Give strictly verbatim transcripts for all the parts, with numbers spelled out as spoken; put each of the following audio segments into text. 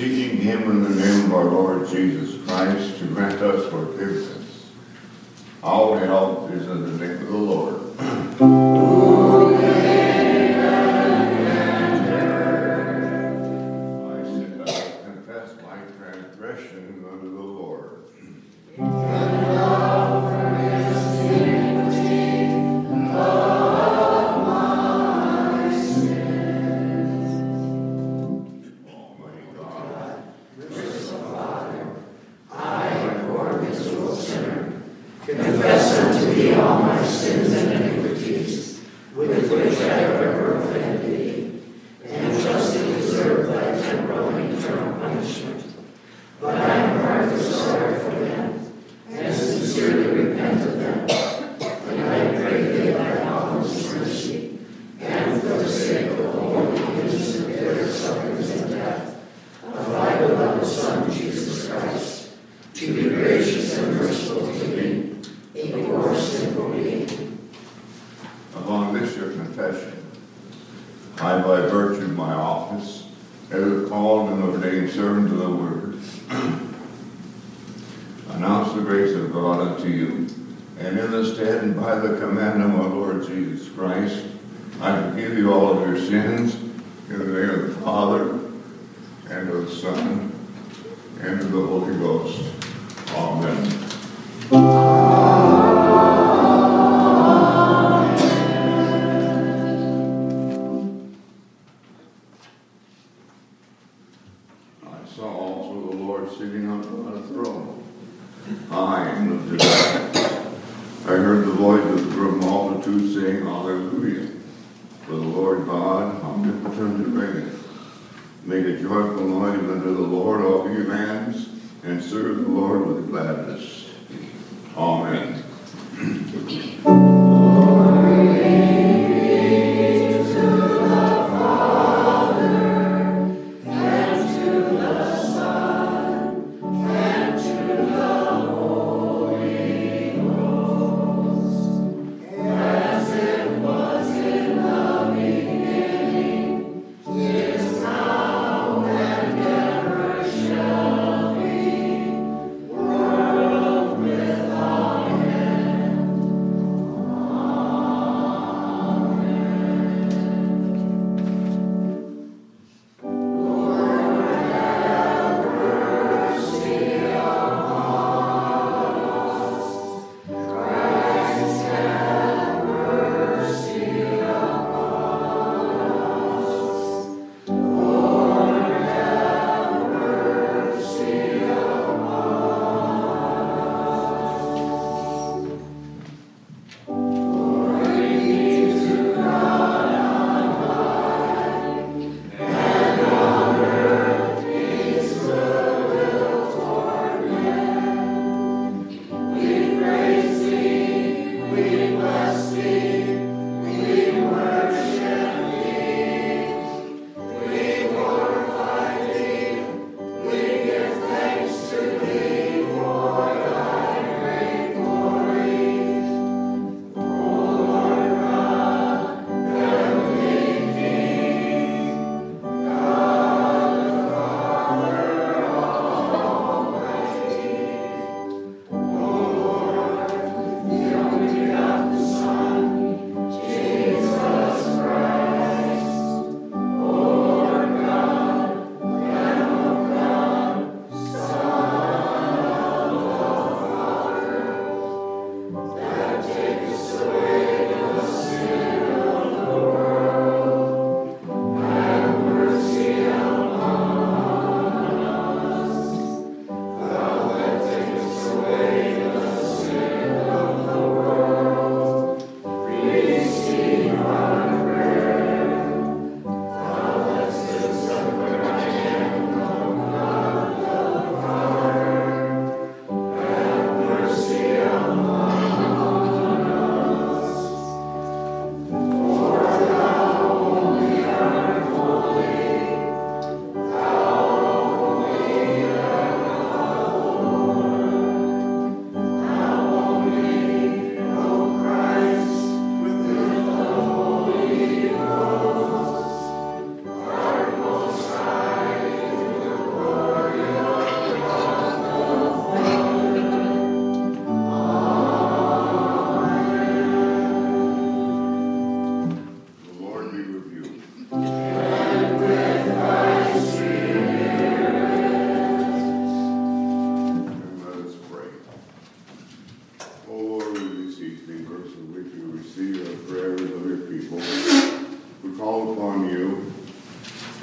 beseeching him in the name of our Lord Jesus Christ to grant us forgiveness. All help is in the name of the Lord. I said, I confess my transgression unto the Lord. Confess unto thee all my sins and iniquities, with which I have ever offended thee, and justly deserve thy temporal and eternal punishment. But I am heartily sorry for them, and sincerely repent of them. And I pray thee thy boundless mercy, and for the sake of the holy, innocent, bitter sufferings and death of thy beloved Son, Jesus Christ, to be gracious and merciful to me, a poor sinful being. Upon this your confession, I, by virtue of my office, as a called and ordained servant of the Word, announce the grace of God unto you, and in the stead and by the command of our Lord Jesus Christ, I forgive you all of your sins in the name of the Father, and of the Son, and of the Holy Ghost. Amen. I saw also the Lord sitting on a throne, high and lifted up. I heard the voice of the multitude saying, Hallelujah! For the Lord God, omnipotent and reigneth. Make a joyful noise unto the Lord, all ye lands, and serve the Lord with gladness. Amen. World without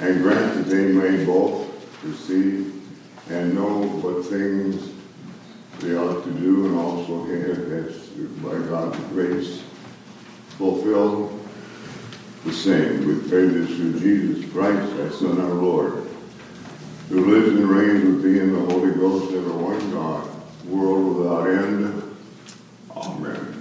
and grant that they may both perceive and know what things they ought to do, and also have, by God's grace, fulfill the same. We pray this through Jesus Christ, thy Son, our Lord, who lives and reigns with thee in the Holy Ghost, ever one God, world without end. Amen.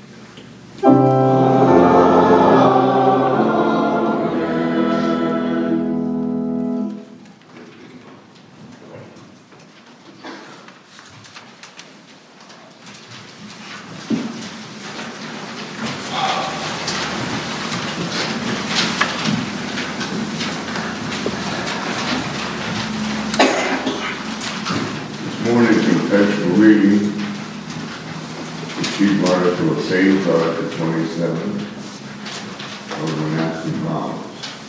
Reading the chief article of faith, Article twenty-seven, of the monastic vows.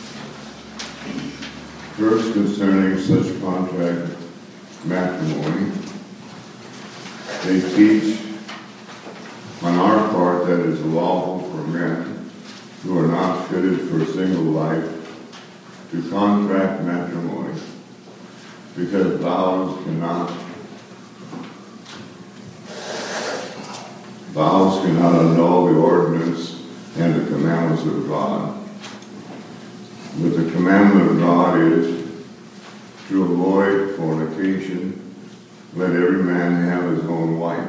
First, concerning such contract matrimony, they teach on our part that it is lawful for men who are not fitted for single life to contract matrimony, because vows cannot Vows cannot annul the ordinance and the commandments of God. But the commandment of God is to avoid fornication. Let every man have his own wife.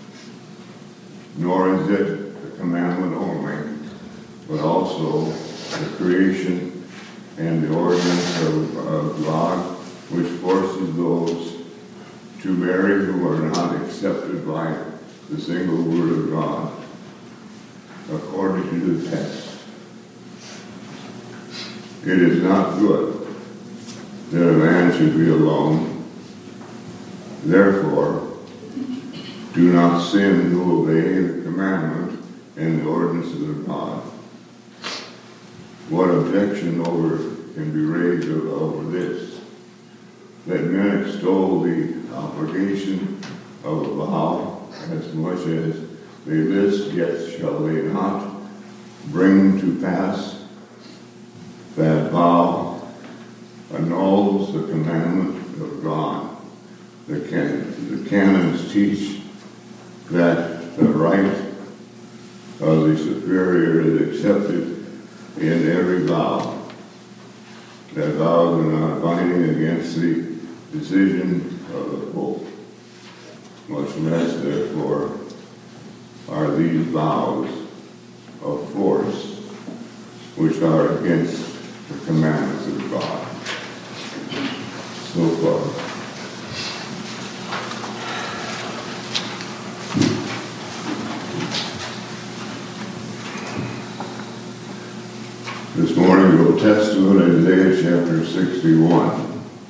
Nor is it the commandment only, but also the creation and the ordinance of, of God, which forces those to marry who are not accepted by the single word of God, according to the text. It is not good that a man should be alone. Therefore, do not sin who obey the commandment and the ordinances of God. What objection over can be raised over this? Let men extol the obligation of a vow as much as they list, yet shall they not bring to pass that vow annuls the commandment of God. The, can, the canons teach that the right of the superior is accepted in every vow. That vows are not binding against the decision of the Pope. Much less, therefore, are these vows of force, which are against the commandments of God. So far. This morning, we'll Testament, Isaiah chapter sixty-one.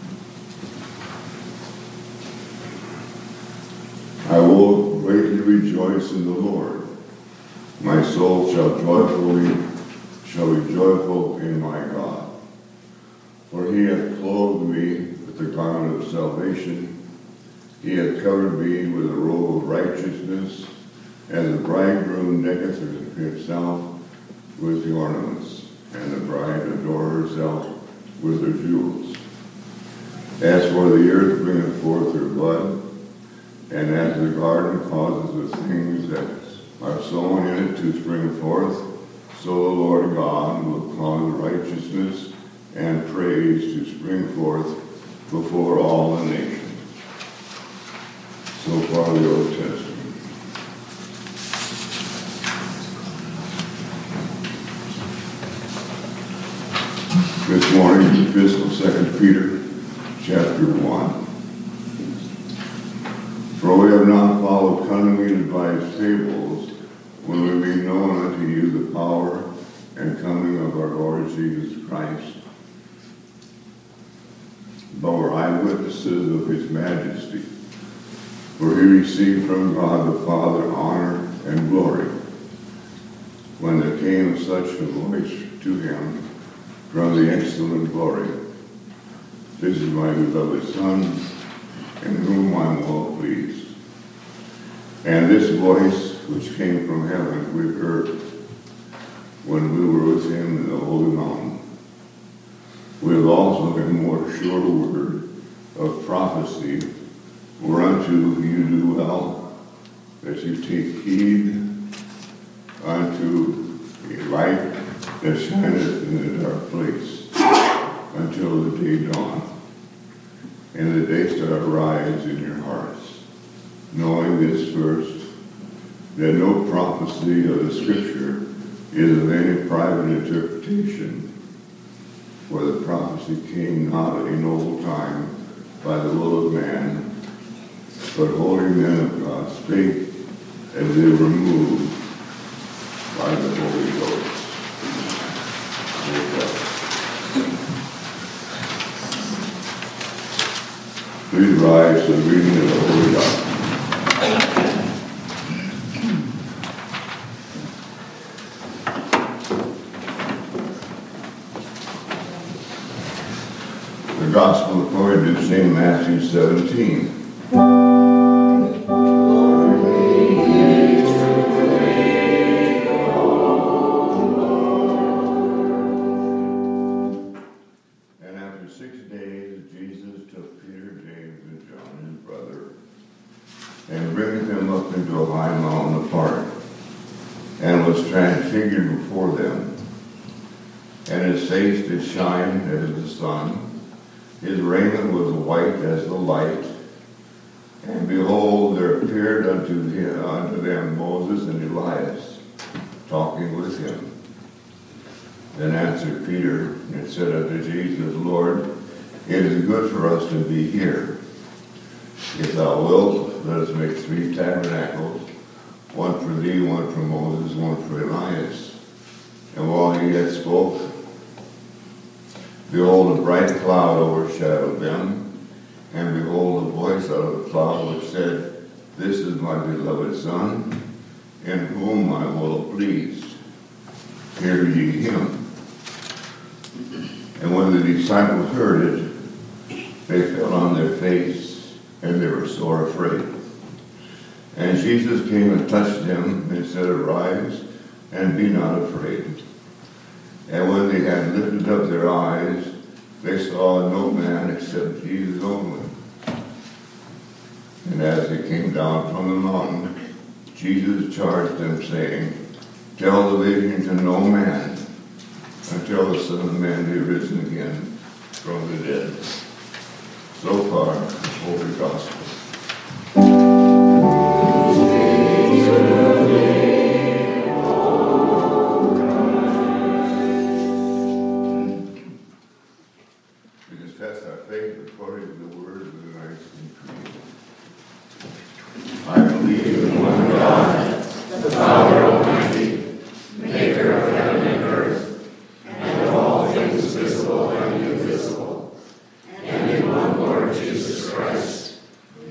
I will greatly rejoice in the Lord. My soul shall joyfully, shall be joyful in my God. For he hath clothed me with the garment of salvation. He hath covered me with a robe of righteousness, as the bridegroom decketh himself with the ornaments, and the bride adore herself with her jewels. As for the earth bringeth forth her bud, and as the garden causes the things that are sown in it to spring forth, so the Lord God will cause righteousness and praise to spring forth before all the nations. So far the Old Testament. This morning, the epistle, Second Peter, chapter one. For we have not followed cunningly devised fables, when we made known unto you the power and coming of our Lord Jesus Christ, but were eyewitnesses of his majesty. For he received from God the Father honor and glory, when there came such a voice to him from the excellent glory, This is my beloved Son, in whom I am well pleased. And this voice which came from heaven we heard when we were with him in the holy mountain. with also a more sure word of prophecy, whereunto you do well that you take heed unto a light that shineth in a dark place, until the day dawn, and the day star rise in your hearts, knowing this first, that no prophecy of the Scripture is of any private interpretation, for the prophecy came not in old time by the will of man, but holy men of God spake as they were moved by the Holy Ghost. Please rise to the reading of the Holy Gospel. The Gospel according to Saint Matthew seventeen. Into a high mountain apart, and was transfigured before them. And his face did shine as the sun, his raiment was white as the light. And behold, there appeared unto him, unto them Moses and Elias, talking with him. Then answered Peter and said unto Jesus, Lord, it is good for us to be here. If thou wilt, let us make three tabernacles, one for thee, one for Moses, one for Elias. And while he yet spoke, behold, a bright cloud overshadowed them, and behold, a voice out of the cloud which said, This is my beloved Son, in whom I am well pleased. Hear ye him. And when the disciples heard it, they fell on their face, and they were sore afraid. And Jesus came and touched them, and said, Arise, and be not afraid. And when they had lifted up their eyes, they saw no man except Jesus only. And as they came down from the mountain, Jesus charged them, saying, Tell the vision to no man, until the Son of Man be risen again from the dead. So far, the Holy Gospel. We confess our faith according to the word of the Nicene Creed. I believe in one God, the Father Almighty, maker of heaven and earth, and of all things visible and invisible, and in one Lord Jesus Christ,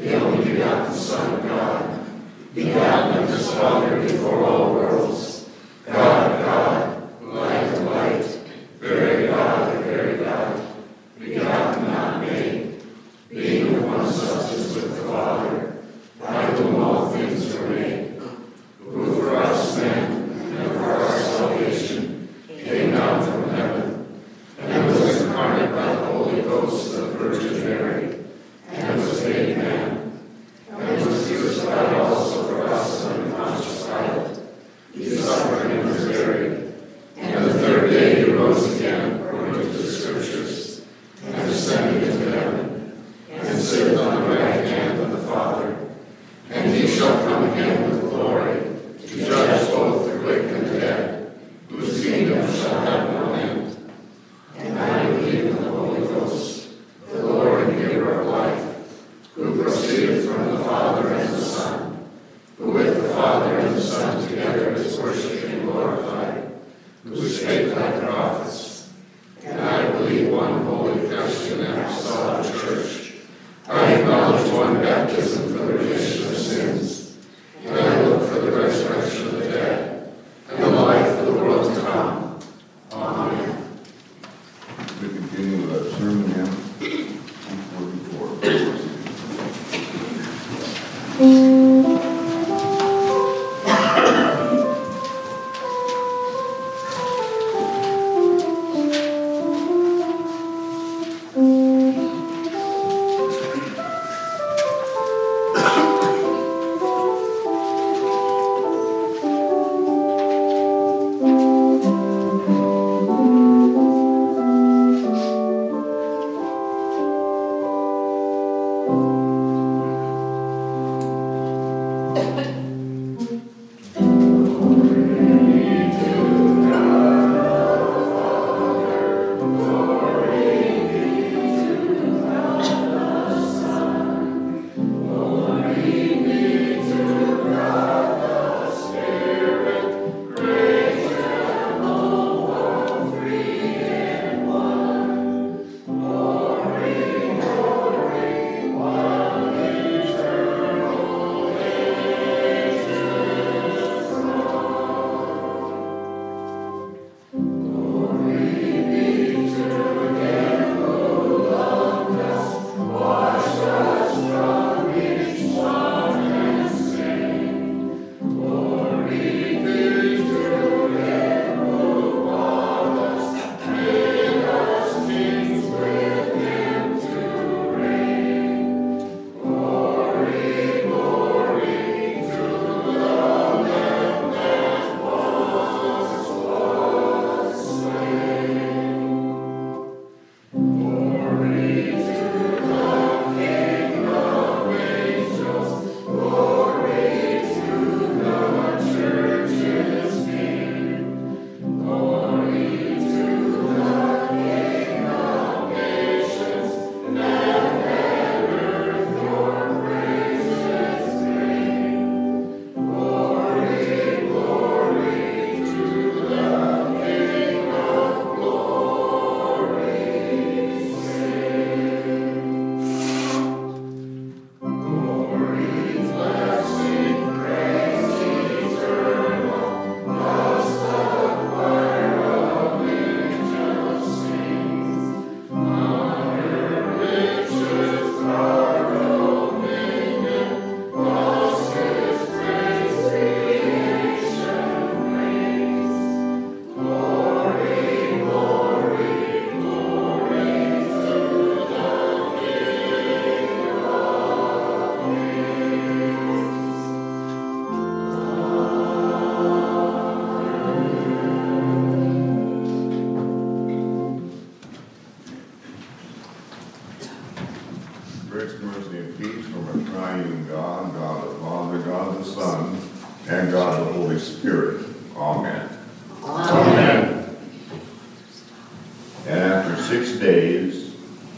Amen. Amen. And after six days,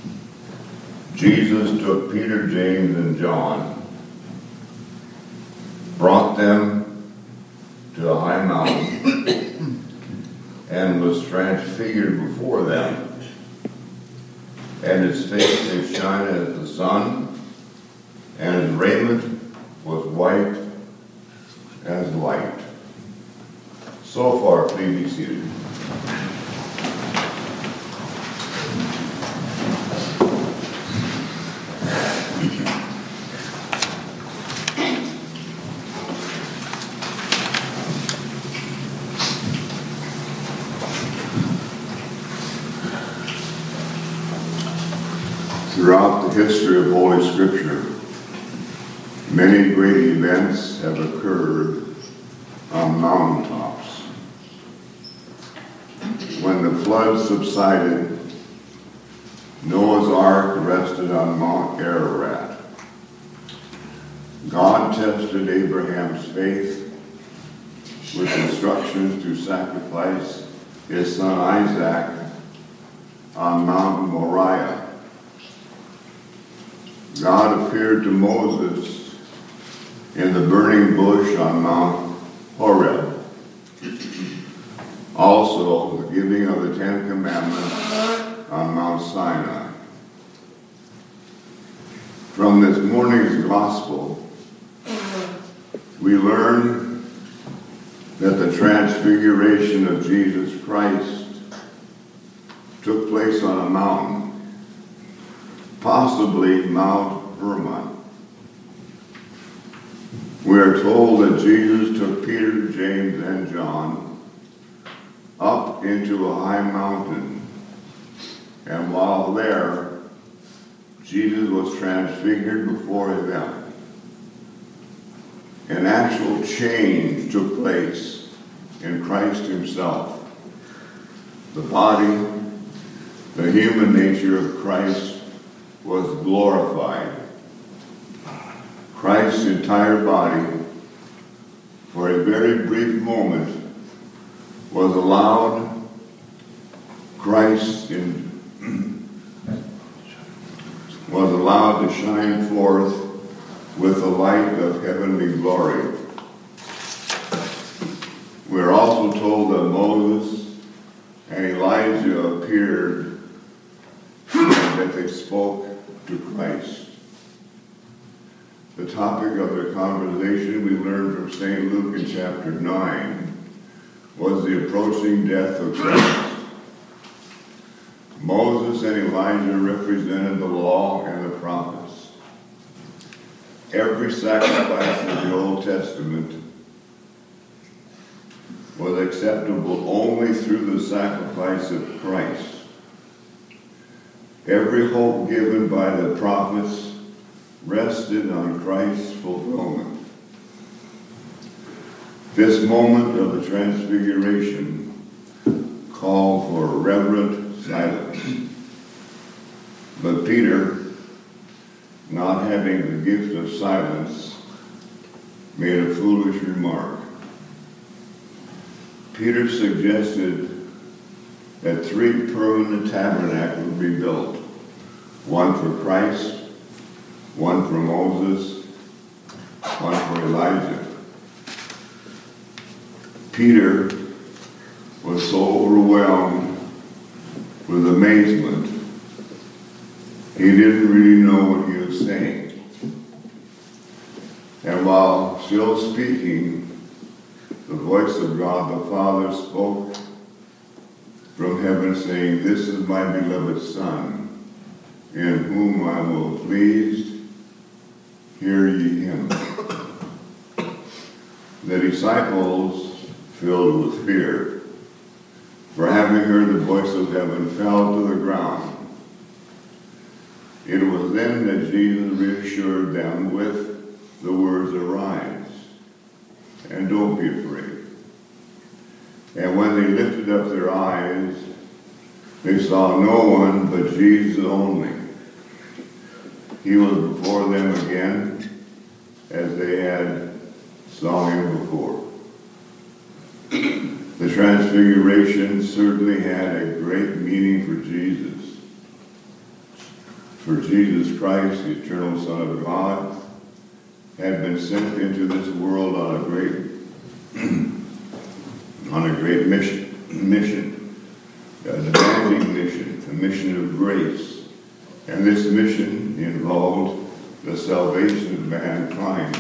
Jesus took Peter, James, and John, brought them to a high mountain, and was transfigured before them. And his face did shine as the sun, and his raiment was white as light. So far, please be seated. Throughout the history of Holy Scripture, many great events have occurred on mountaintops. When the flood subsided, Noah's Ark rested on Mount Ararat. God tested Abraham's faith with instructions to sacrifice his son Isaac on Mount Moriah. God appeared to Moses in the burning bush on Mount Horeb. Also, the giving of the Ten Commandments on Mount Sinai. From this morning's gospel, we learn that the transfiguration of Jesus Christ took place on a mountain, possibly Mount Hermon. We are told that Jesus took Peter, James, and John up into a high mountain, and while there, Jesus was transfigured before them. An actual change took place in Christ himself. The body, the human nature of Christ was glorified. Christ's entire body, for a very brief moment, was allowed Christ in, was allowed to shine forth with the light of heavenly glory. We are also told that Moses and Elijah appeared and that they spoke to Christ. The topic of their conversation we learned from Saint Luke in chapter nine was the approaching death of Christ. Moses and Elijah represented the law and the prophets. Every sacrifice of the Old Testament was acceptable only through the sacrifice of Christ. Every hope given by the prophets rested on Christ's fulfillment. This moment of the Transfiguration called for reverent silence. But Peter, not having the gift of silence, made a foolish remark. Peter suggested that three permanent tabernacles be built, one for Christ, one for Moses, one for Elijah. Peter was so overwhelmed with amazement, he didn't really know what he was saying. And while still speaking, the voice of God the Father spoke from heaven, saying, "This is my beloved Son, in whom I am well pleased. Hear ye him." The disciples, filled with fear, for having heard the voice of heaven, fell to the ground. It was then that Jesus reassured them with the words, "Arise, and don't be afraid." And when they lifted up their eyes, they saw no one but Jesus only. He was before them again, as they had saw him before. The Transfiguration certainly had a great meaning for Jesus. For Jesus Christ, the eternal Son of God, had been sent into this world on a great on a great mission, mission, a demanding mission, a mission of grace. And this mission involved the salvation of mankind.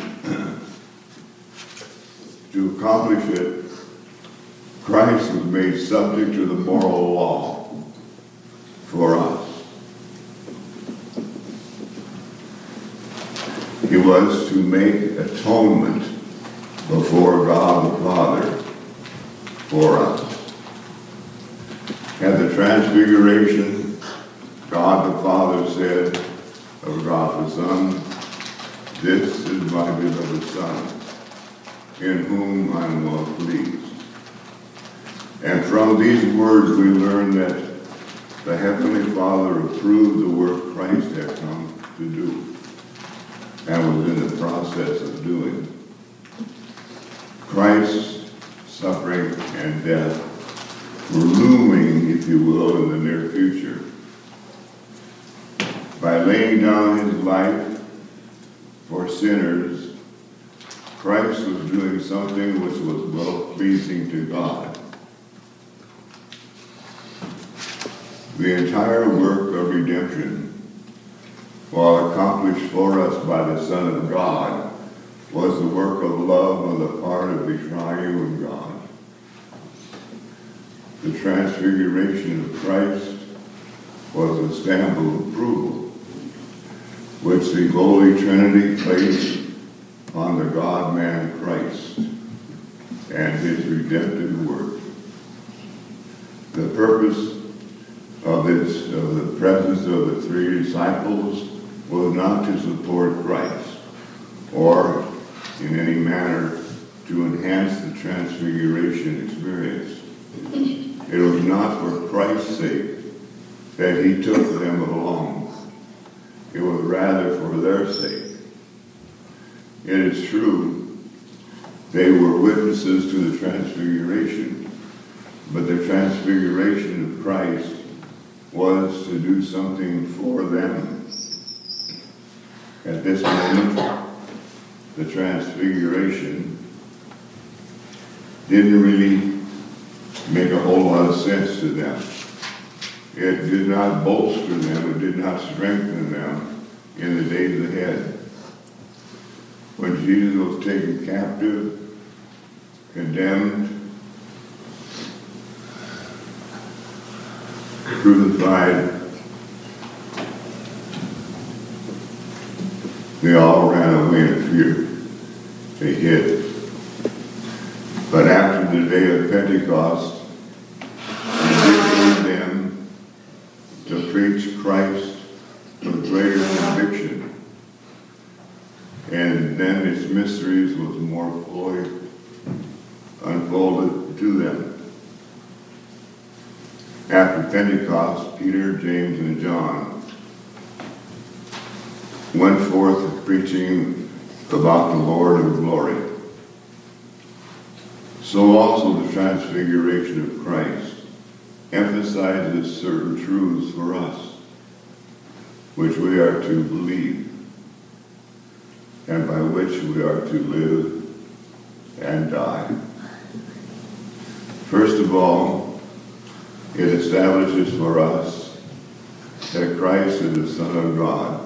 To accomplish it, Christ was made subject to the moral law for us. He was to make atonement before God the Father for us. At the Transfiguration, God the Father said of God the Son, "This is my beloved Son, in whom I am well pleased." And from these words we learn that the Heavenly Father approved the work Christ had come to do and was in the process of doing. Christ's suffering and death were looming, if you will, in the near future. By laying down his life for sinners, Christ was doing something which was well-pleasing to God. The entire work of redemption, while accomplished for us by the Son of God, was the work of love on the part of the triune God. The Transfiguration of Christ was a stamp of approval, which the Holy Trinity placed on the God-man Christ and his redemptive work. The purpose of this, of the presence of the three disciples was not to support Christ or in any manner to enhance the Transfiguration experience. It was not for Christ's sake that he took them along. It was rather for their sake. It is true, they were witnesses to the Transfiguration, but the Transfiguration of Christ was to do something for them. At this moment, the Transfiguration didn't really make a whole lot of sense to them. It did not bolster them, it did not strengthen them in the days ahead. When Jesus was taken captive, condemned, crucified, they all ran away in fear. They hid. But after the day of Pentecost, he did them to preach Christ with greater conviction. And then its mysteries was more fully unfolded to them. After Pentecost, Peter, James, and John went forth preaching about the Lord of glory. So also the Transfiguration of Christ emphasizes certain truths for us, which we are to believe, and by which we are to live and die. First of all, it establishes for us that Christ is the Son of God.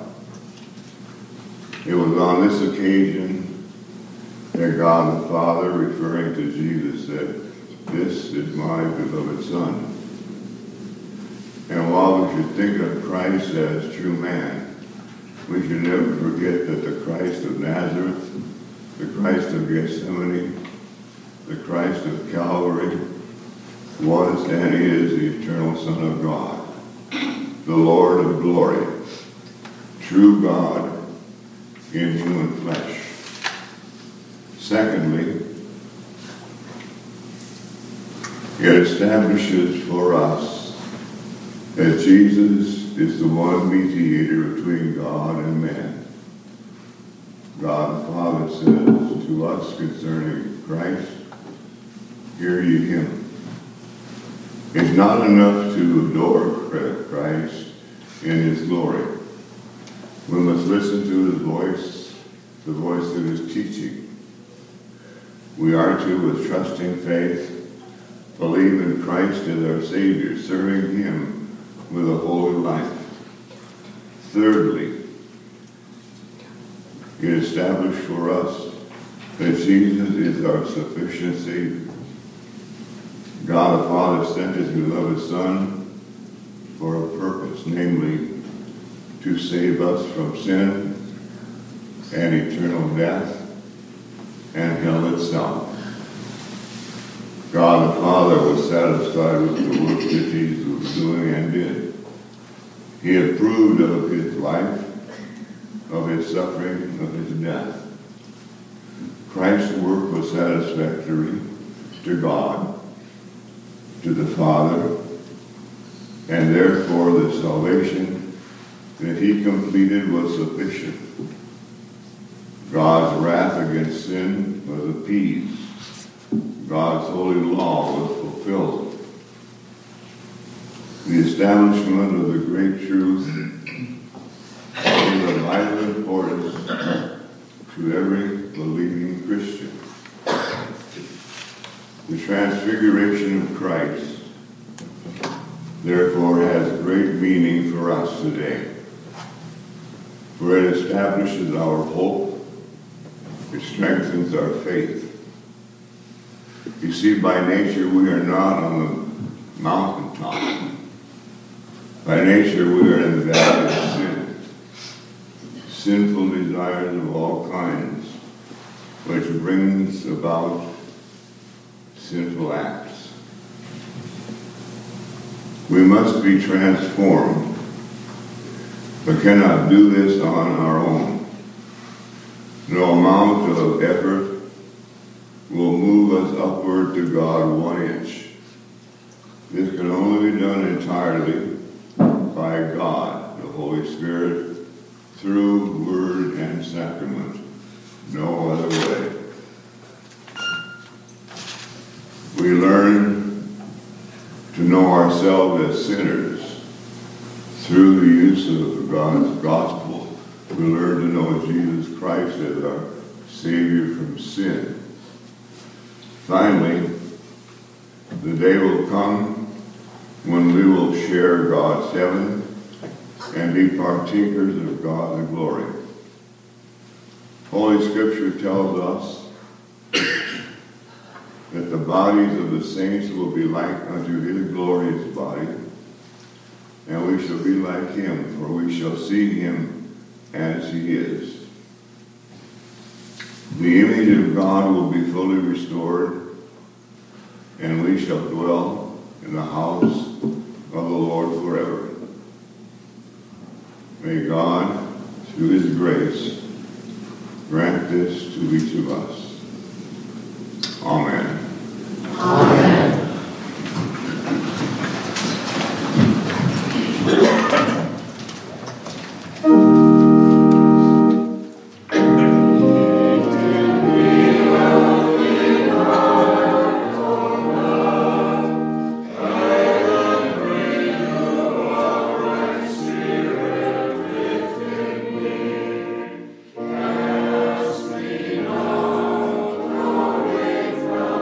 It was on this occasion that God the Father, referring to Jesus, said, "This is my beloved Son." And while we should think of Christ as true man, we should never forget that the Christ of Nazareth, the Christ of Gethsemane, the Christ of Calvary, was and is the eternal Son of God, the Lord of glory, true God in human flesh. Secondly, it establishes for us that Jesus is the one mediator between God and man. God the Father says to us concerning Christ, "Hear ye him." It's not enough to adore Christ in his glory. We must listen to his voice, the voice of his teaching. We are to, with trusting faith, believe in Christ as our Savior, serving him with a holy life. Thirdly, it established for us that Jesus is our sufficient Savior. God the Father sent his beloved Son for a purpose, namely to save us from sin and eternal death and hell itself. God the Father was satisfied with the work that Jesus was doing and did. He approved of his life, of his suffering, of his death. Christ's work was satisfactory to God, to the Father, and therefore the salvation that he completed was sufficient. God's wrath against sin was appeased. God's holy law was fulfilled. The establishment of the great truth is of vital importance to every believing Christian. The transfiguration of Christ, therefore, has great meaning for us today, for it establishes our hope, it strengthens our faith. You see, by nature, we are not on the mountaintop. By nature, we are in the valley of sin. Sinful desires of all kinds, which brings about sinful acts. We must be transformed, but cannot do this on our own. No amount of effort will move us upward to God one inch. This can only be done entirely by God, the Holy Spirit, through word and sacrament. No other way. We learn to know ourselves as sinners through the use of God's gospel. We learn to know Jesus Christ as our Savior from sin. Finally, the day will come when we will share God's heaven and be partakers of God's glory. Holy Scripture tells us that the bodies of the saints will be like unto his glorious body, and we shall be like him, for we shall see him as he is. The image of God will be fully restored, and we shall dwell in the house of the Lord forever. May God, through his grace, grant this to each of us. Amen. Amen. From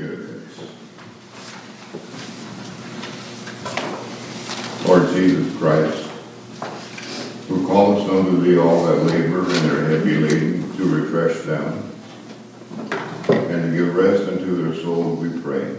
Beatrix. Lord Jesus Christ, who callest unto thee all that labor and are heavy laden, to refresh them, and to give rest unto their souls, we pray.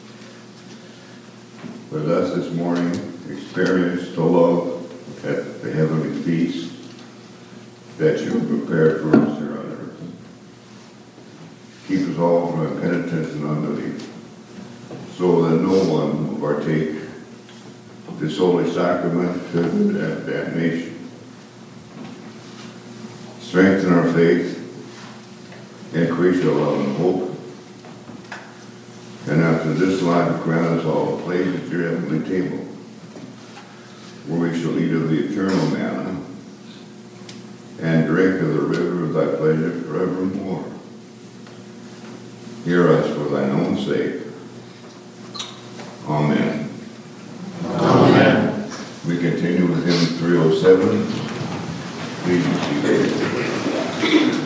Let us this morning experience the love at the heavenly feast that you have prepared for us here on earth. Keep us all from impenitence and unbelief, so that no one will partake this holy sacrament to damnation. Strengthen our faith, increase our love and hope, and after this life grant us all a place at your heavenly table, where we shall eat of the eternal manna and drink of the river of thy pleasure forevermore. Hear us for thine own sake. Amen. Amen. We continue with hymn three oh seven. Please be seated.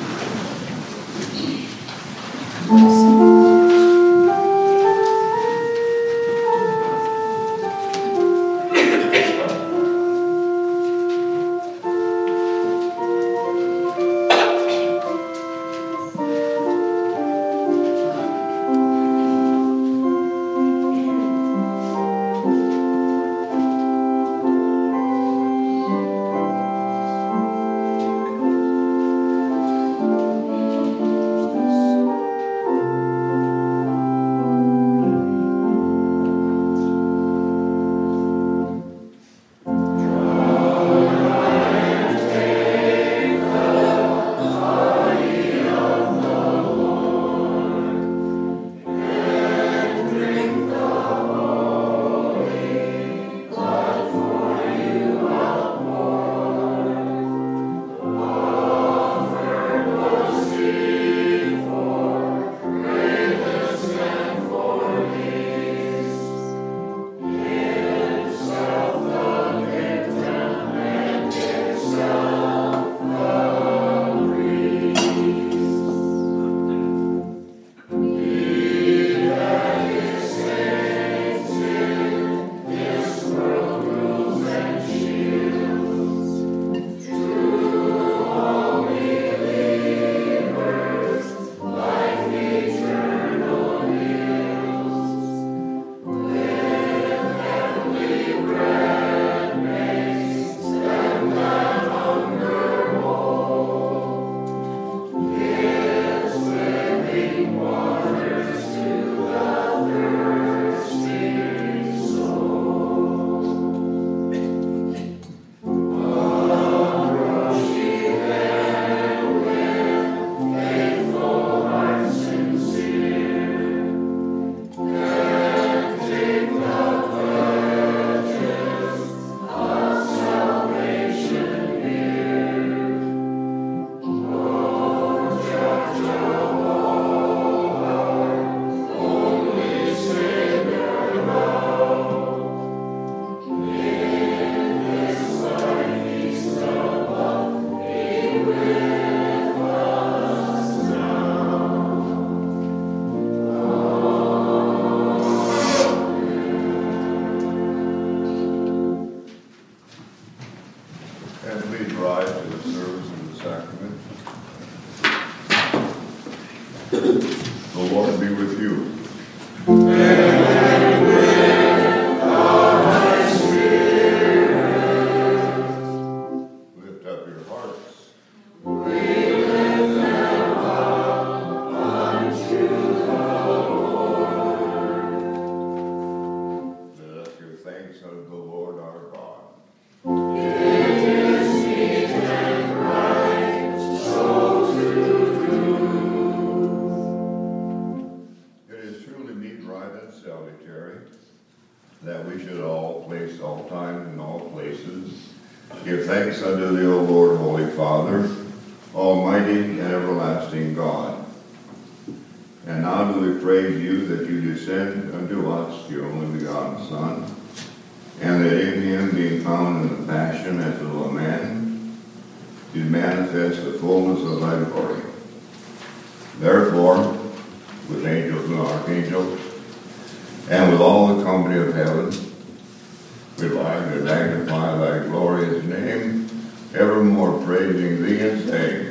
That we should all place, all time, and all places, give thanks unto thee, O Lord, Holy Father, Almighty and everlasting God. And now do we praise you that you descend unto us, your only begotten Son, and that in him, being found in the passion as of a man, did manifest the fullness of thy glory. Therefore, with angels and archangels, and with all the company of heaven, we like to magnify thy glorious name, evermore praising thee and saying,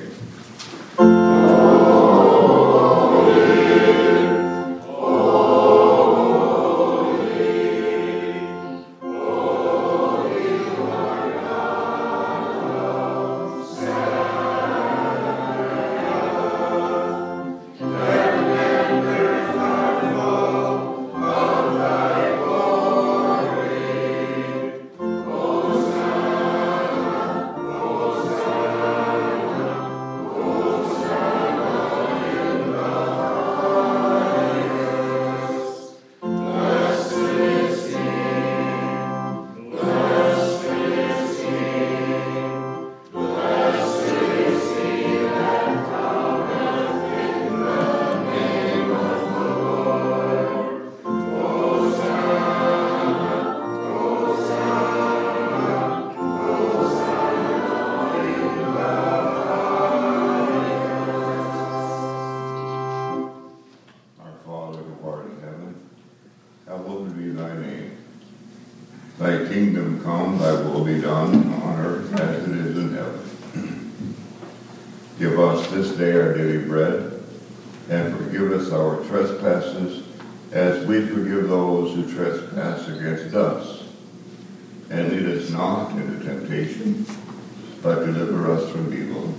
Thy kingdom come, thy will be done on earth as it is in heaven. Give us this day our daily bread, and forgive us our trespasses as we forgive those who trespass against us. And lead us not into temptation, but deliver us from evil.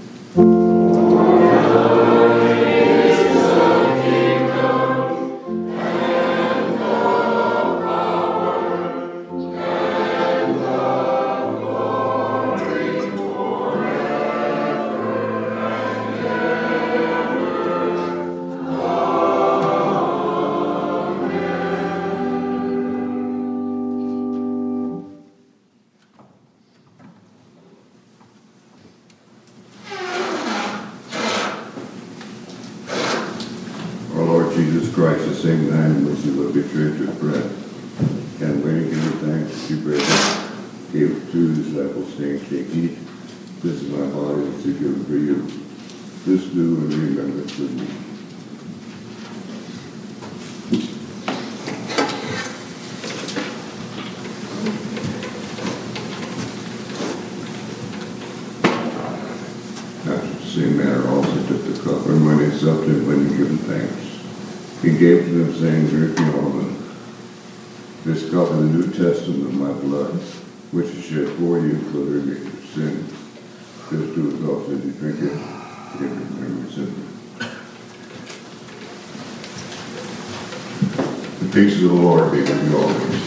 Jesus Christ, the same night in which he was betrayed, took bread, and when he gave thanks, he broke it, gave it to his disciples, saying, take, eat, this is my body which is given for you. This do in remembrance of me. After the same manner also took the cup, and when he supped it, when he given thanks, he gave to them, saying, drink ye all of it. This cup is the New Testament of my blood, which is shed for you for the remission of sin. This do as often as you drink it, in remembrance of me. The peace of the Lord be with you always.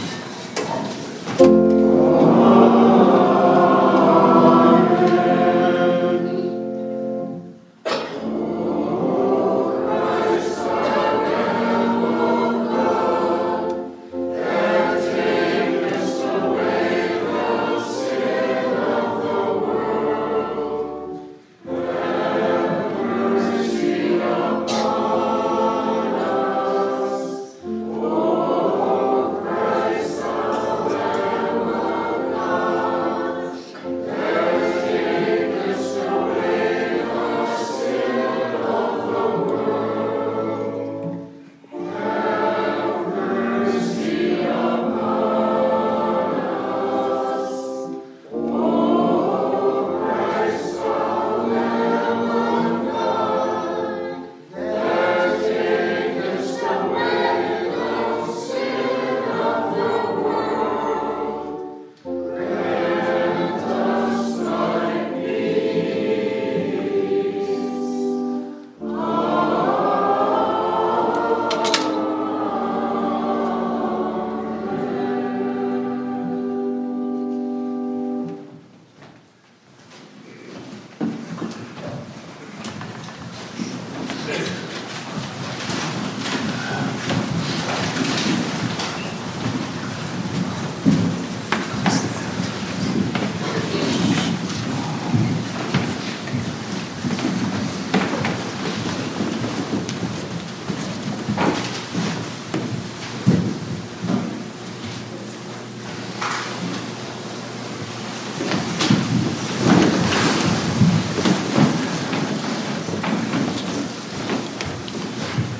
Christ.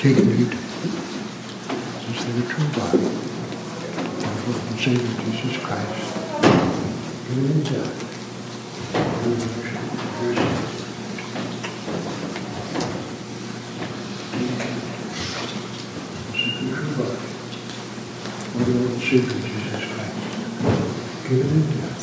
Take and eat. This is the true body of our Lord and Savior Jesus Christ, given in death for the remission of your sins. This is the true body of our Lord and Savior Jesus Christ, given in death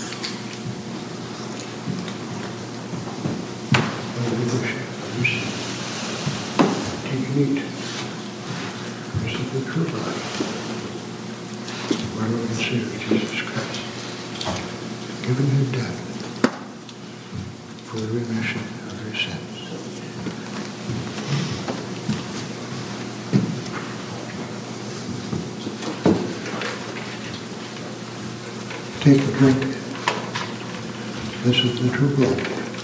for the remission of your sins. Take and eat. This is the true body of our Lord and Savior Jesus Christ, given in death for the remission of your sins. Take a drink. This is the true blood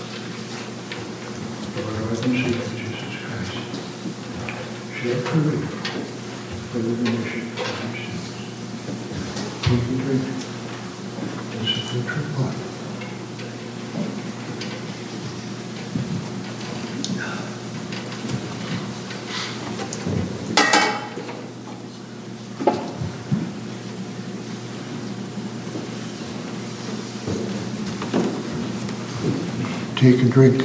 of our Lord and Savior Jesus Christ, shed for you for the remission of your sins. Take and drink. This is the true blood. Take and drink.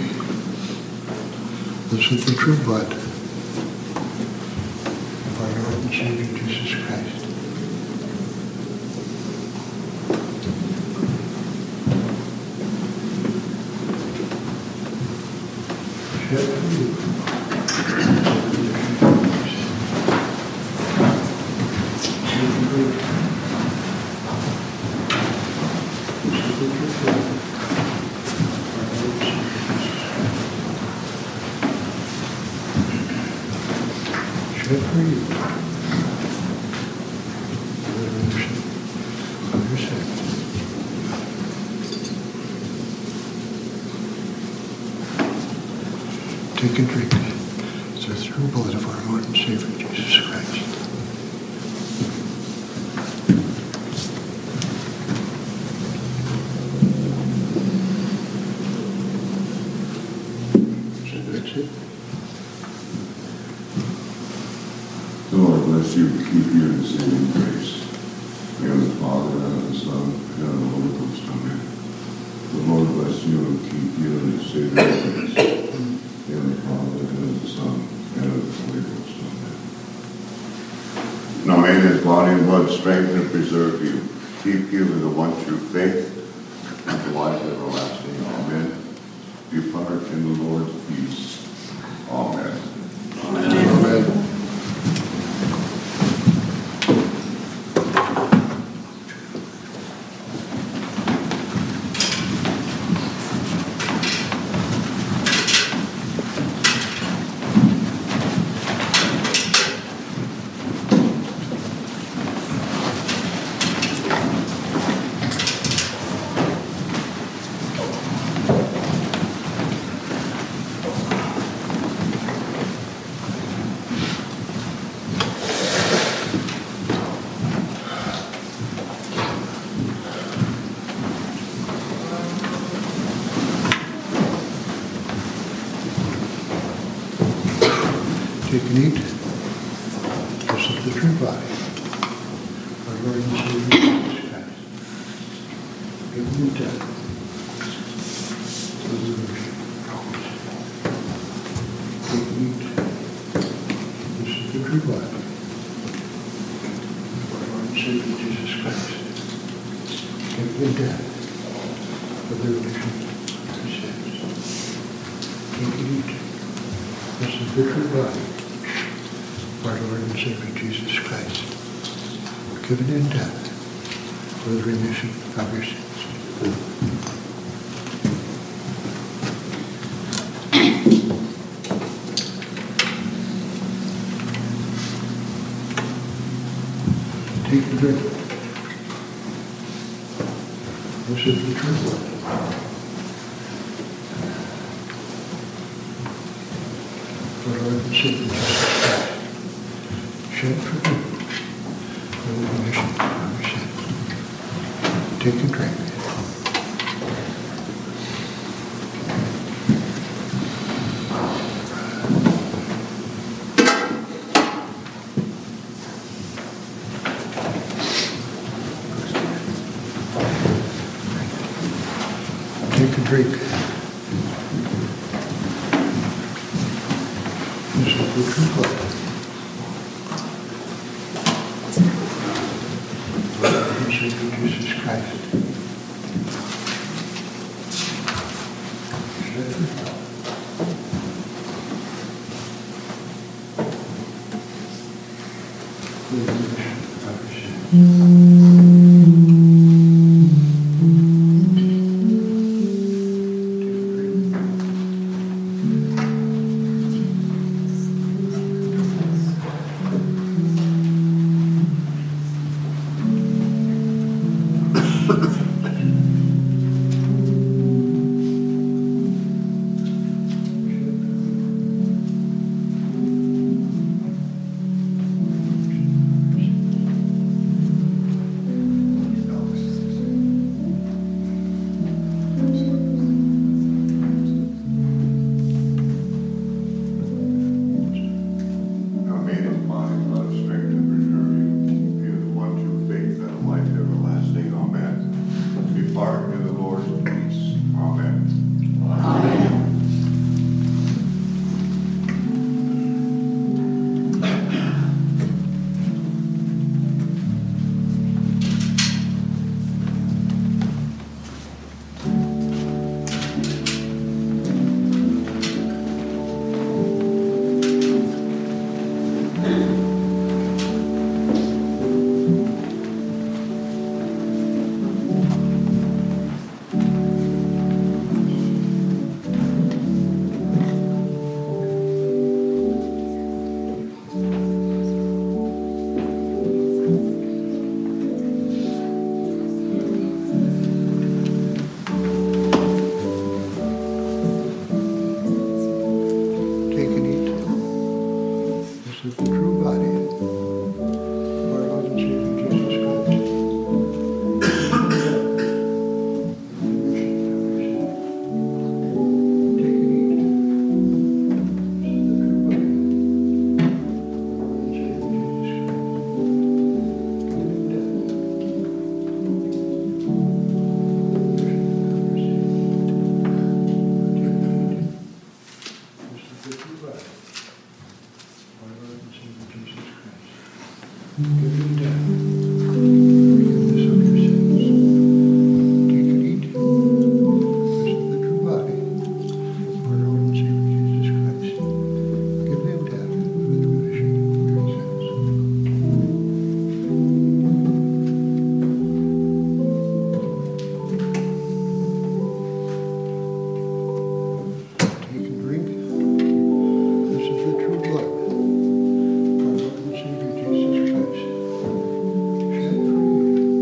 This is the true blood of our Lord and Savior Jesus Christ. Shed for you. Take and drink. This is the true blood. Shed for you for the remission of your sins. Take and drink the true blood of our Lord and Savior Jesus Christ. So that's it. The Lord bless you, keep you in saving grace. In the name of the Father, and of the Son, and of the Holy Ghost. Amen. The Lord bless you and keep you in his saving grace. In the name of the Father, and of the Son, and of the Holy Ghost. Amen. Now may his body and blood strengthen and preserve you, keep you in the one true faith, and the life everlasting. Amen. Depart in the Lord's peace. Amen. Amen. Amen. Take and eat. This is the true body of our Lord and Savior Jesus Christ, given in death for the remission of your sins. Take and eat. This is the true body of our Lord and Savior Jesus Christ, given in death for the remission of your sins. Take and eat. This is the true body of our Lord and Savior Jesus Christ, given in death for the remission of your sins. Take and drink. This is the true blood of our Lord and Savior Jesus Christ, shed for you for the remission of your sins. Take and drink. Take a drink. This is the true blood. Lord and Savior Jesus Christ. Shed for you. For the remission of our sins. Now may his body, blood, strength, and preserve you. He is the one true faith and life everlasting. Amen. Depart in the Lord's peace. Amen. Amen. Take and eat. This is the true body of our Lord and Savior Jesus Christ. Take and eat. This is the true body of our Lord and Savior Jesus Christ. Given in death. This is the true body of our Lord and Savior Jesus Christ. Given in death. Forgiveness of your sins. Take and eat. This is the true body of our Lord and Savior Jesus Christ. Given in death for the remission of your sins. Take and drink. This is the true blood of our Lord and Savior Jesus Christ. Shed for you.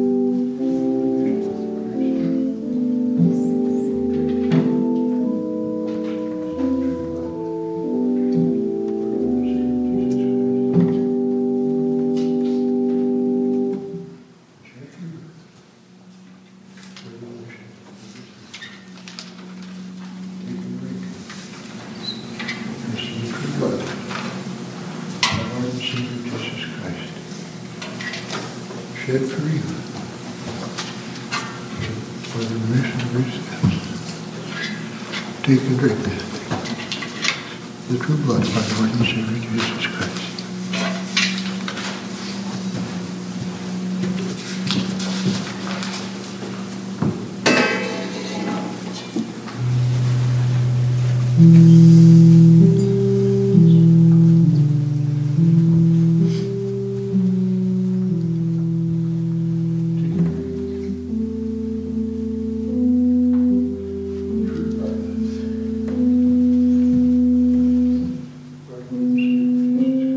Shed for you for the remission of your sins. Take and drink the true blood of our Lord and Savior Jesus Christ. True blood. Our Lord and Savior Jesus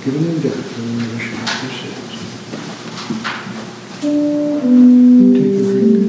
given in death in the remission of your sins. Take a drink.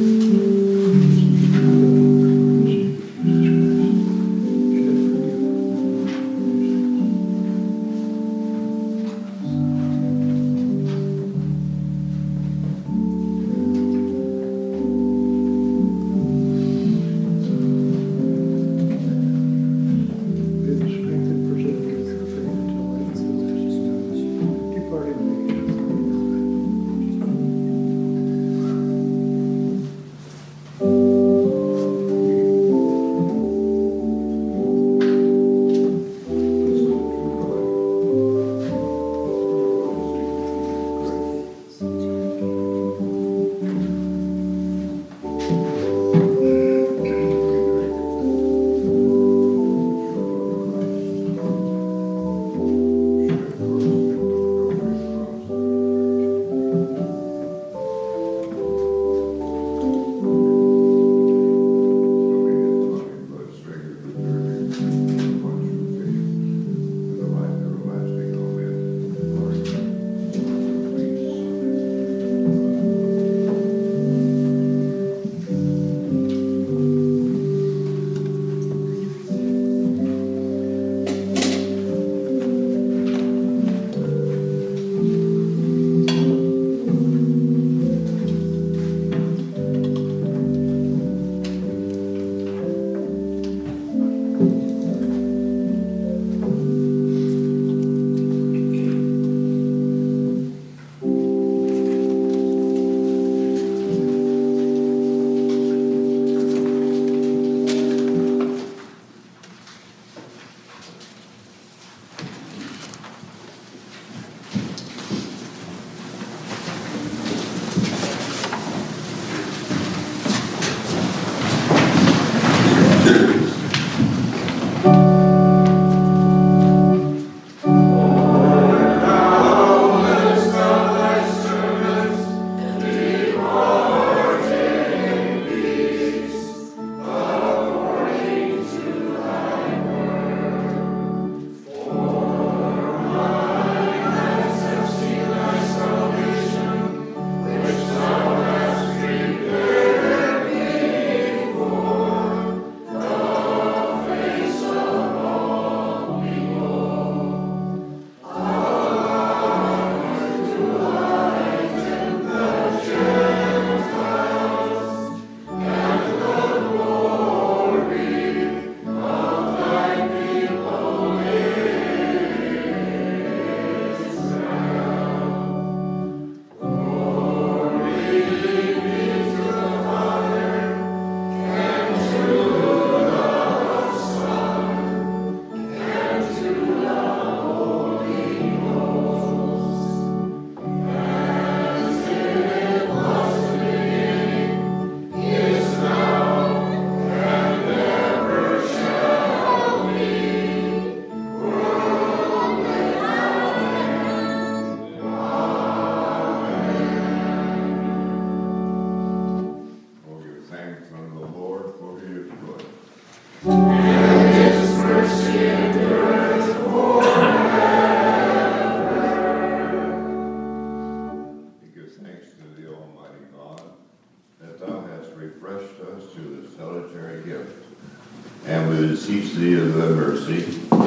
And we beseech thee of thy mercy,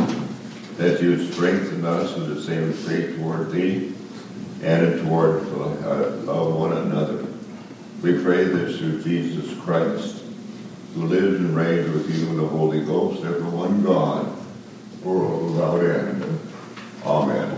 that you would strengthen us in the same faith toward thee, and toward uh, love one another. We pray this through Jesus Christ, who lives and reigns with you in the Holy Ghost, ever one God, world without end. Amen.